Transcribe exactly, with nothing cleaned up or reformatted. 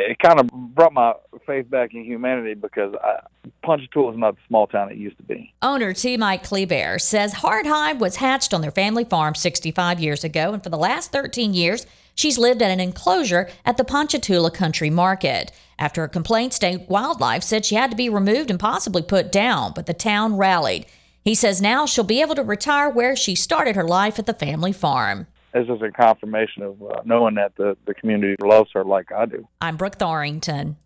it kind of brought my faith back in humanity because I, Ponchatoula is not the small town it used to be. Owner T. Mike Kleber says Hardhide was hatched on their family farm sixty-five years ago, and for the last thirteen years, she's lived at an enclosure at the Ponchatoula Country Market. After a complaint, state wildlife said she had to be removed and possibly put down, but the town rallied. He says now she'll be able to retire where she started her life at the family farm. This is a confirmation of uh, knowing that the, the community loves her like I do. I'm Brooke Thorington.